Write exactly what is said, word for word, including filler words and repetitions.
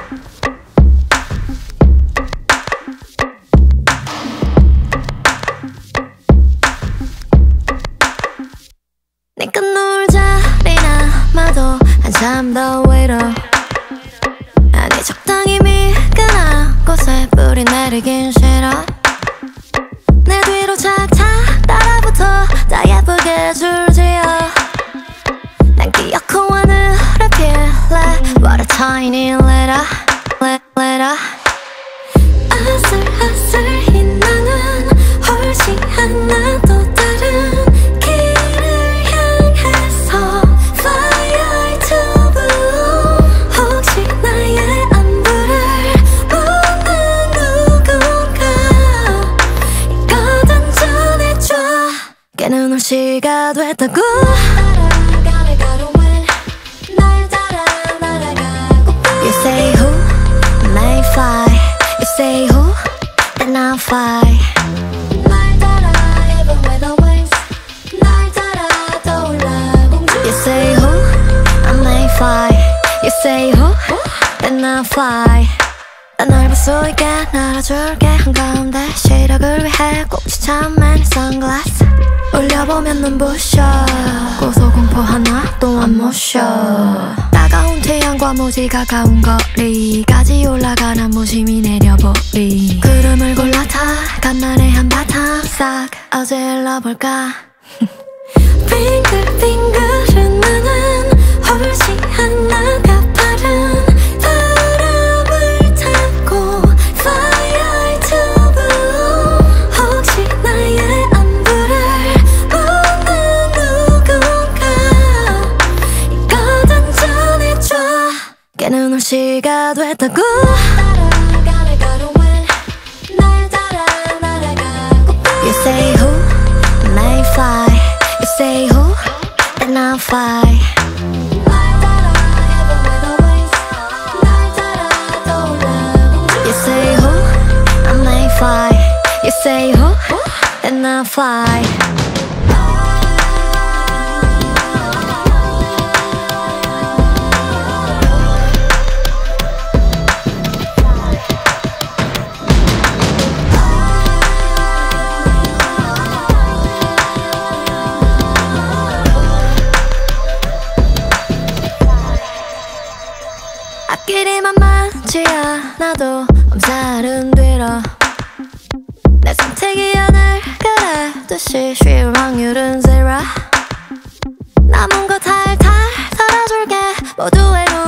내가 누울 자리나 마도 한참 더 위로 아니 적당히 미끈한 곳에 뿌리 내리긴 싫어 내 뒤로 착착 따라붙어 다 예쁘게 줄지어 난 기어코 하늘을 필래 What a tiny letter, letter 아슬아슬히 나는 훨씬 하나 또 다른 길을 향해서 Fire to blue 혹시 나의 안부를 묻는 누군가 이거든 전해줘 깨는 올 시가 됐다고 You say who may fly You say who then I'll fly 날 따라 even with the wings 날 따라 떠올라 공주 You say who I may fly You say who then I'll fly 난 널 볼 수 있게 날아줄게 한가운데 시력을 위해 꼭 지참한 선글라스 올려보면 눈부셔 고소공포 하나 또 안 모셔 따가운 태양과 무지 가까운 거리까지 올라가는 무심히 내려보리 구름을 골라타 간만에 한바탕 싹 어질러볼까 빙글빙글은 나는 훨씬 하나가 빠른 바람을 타고 Fire to blue 혹시 나의 안부를 묻는 누군가 이거든 전해줘 깨는 올 시가 됐다고 You say who may fly You say who then I'll fly You say who I may fly You say who then I'll fly 앞길이만 많지 않아도 엄살은 뒤로 내 선택이 하늘 그래듯이 쉬울 확률은 zero 남은 거 탈탈 털어줄게 모두의 눈